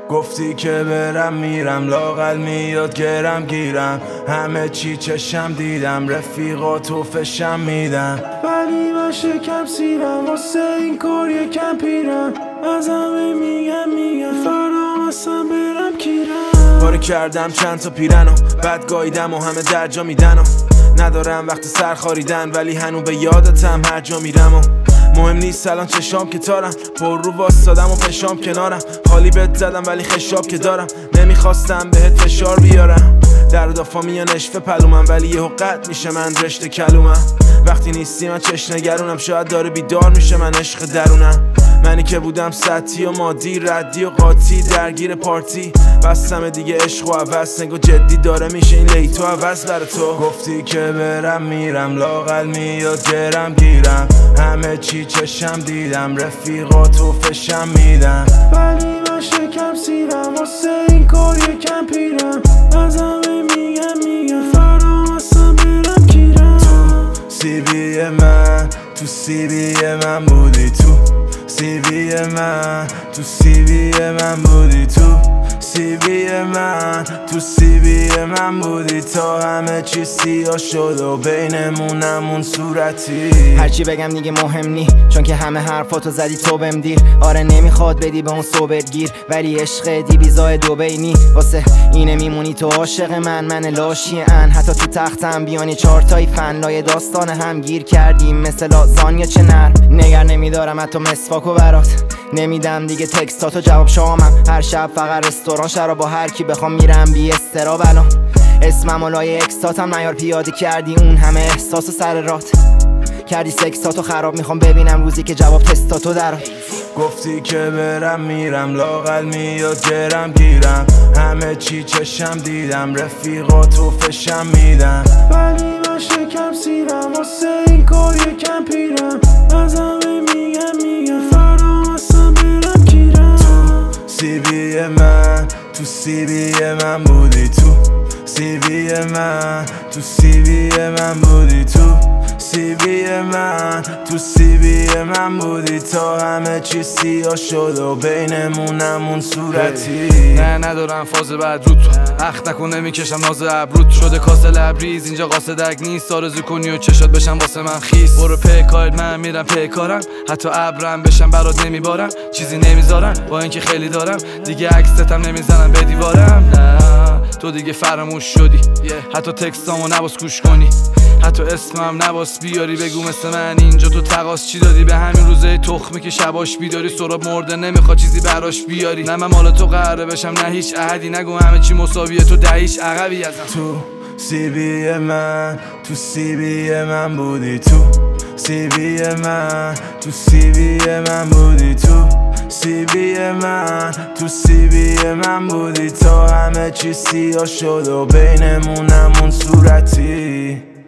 گفتی که برم میرم، لااقل میاد گرم گیرم. همه چی چشم دیدم، رفیقات و فشم میدم، ولی من شکم سیرم. واسه این کار یکم پیرم، از همه میگم فردا اصلا برم کیرم. باره کردم چند تا پیرن و بعد گاییدم و همه در جا میدن و ندارم وقت سر خاریدن، ولی هنو به یادتم هر جا میرم و مهم نیست الان چشام که تارم، پر رو واسادم و پشام کنارم. حالی بهت زدم ولی خشاب که دارم، نمیخواستم بهت فشار بیارم. در دافا میان اشفه پلومم، ولی یهو قطع میشه من رشته کلومم. وقتی نیستی من چش نگرونم، شاید داره بیدار میشه من عشق درونم. منی که بودم سطحی و مادی، ردی و قاطی، درگیر پارتی. بستم دیگه عشق و عوض، نگو جدی داره میشه این لیتو عوض برا تو. گفتی که برم میرم، لااقل میاد گرم گیرم. همه چی چشم دیدم، رفیقات و فشم میدم، ولی من شکم سیرم. واسه این کار یکم پیرم، از همه میگم فردا اصلا برم کیرم. تو سیبی من، تو سیبی من بودی، تو سیبی من، تو سیبی من بودی، تو سیبی من، تو سیبی من بودی، تا همه چی سیاه شد و بینمونمون صورتی. هرچی بگم دیگه مهم نی، چون که همه حرفاتو زدی تو بهم دیر. آره نمیخواد بدی به اون سوبرگیر، ولی عشق دی بیزای دوبینی. واسه اینه میمونی تو عاشق من لاشی ان. حتی تو تختم بیانی چارتای فن، لای داستان هم گیر کردیم مثل آزان یا چه نر. نگر نمیدارم حتی مسواکو برات، نمیدم دیگه تکستاتو جواب شامم. هر شب فقط رستوران شراب، با هر کی بخوام میرم بی استراب. الان اسمم و لای اکستاتم نیار، پیاده کردی اون همه احساس و سر رات. کردی سکساتو خراب، میخوام ببینم روزی که جواب تستاتو درات. گفتی که برم میرم، لااقل میاد گرم گیرم. همه چی چشم دیدم، رفیقات و فشم میدم، ولی من شکم سیرم. واسه این کار یکم پیرم، از همه میگم فردا اصلا برم کیرم. تو سیبی من، تو سیبی من بودی، تو سیبی من، تو سیبی من بودی، تو سیبی من، تو سیبی من بودی، تا همه چی سیاه شد و بینمونمون صورتی. نه ندارم فاز بعد رو تو، اخت نکن نمیکشم ناز ابروت. شده کاسه لبریز اینجا قاصدک نیست، آرزو کنی و چشات بشم واسه من خیس. برو پیکارت من میرم پیکارم، حتی ابرم بشم برات نمیبارم. چیزی نمیذارم با اینکه خیلی دارم، دیگه عکستم نمیزنم به دیوارم. نه تو دیگه فراموش شدی، حتی تکستامو نباس گوش کنی، حتی اسمم نباس بیاری بگو مثل من اینجا تو تقاس چی دادی به همین روزه تخمی که شباش بیداری. سراب مرده نمیخواد چیزی براش بیاری، نه من مال تو قراره بشم نه هیچ عهدی. نگو همه چی مساویه، تو دهیش عقبی ازم. تو سیبی من، تو سیبی من بودی، تو سیبی من، تو سیبی من بودی، تو سیبی من، تو سیبی من بودی، تا همه چی سیاه شد و بینمونمون صورتی.